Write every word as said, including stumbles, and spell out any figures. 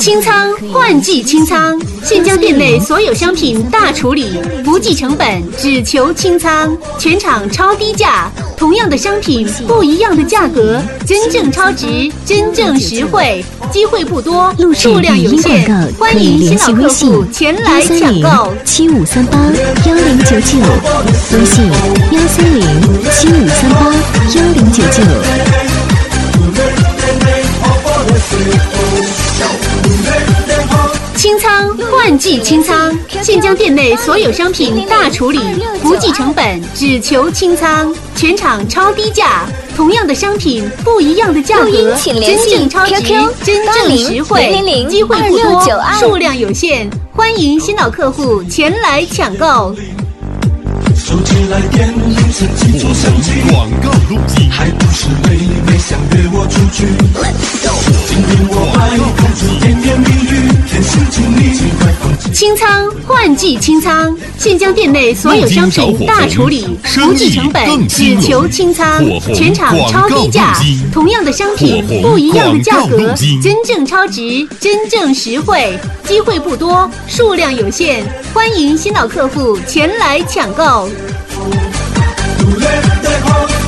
清仓换季清仓，现将店内所有商品大处理，不计成本，只求清仓，全场超低价，同样的商品不一样的价格，真正超值，真正实惠，机会不多，数量有限，欢迎新老客户前来抢购。 七五三八幺零九九，微信幺三零七五三八幺零九九。 清仓换季清仓，现将店内所有商品大处理，不计成本，只求清仓，全场超低价，同样的商品不一样的价格，真正超值，真正实惠，机会不多，数量有限，欢迎新老客户前来抢购。 手机来电铃声记住相机，广告录音还不是妹妹想约我出去，今天我爱公主甜言蜜语，天使经理尽快放弃。 清仓换季清仓，现将店内所有商品大处理，不计成本，只求清仓，全场超低价，同样的商品不一样的价格，真正超值，真正实惠，机会不多，数量有限，欢迎新老客户前来抢购。 独立的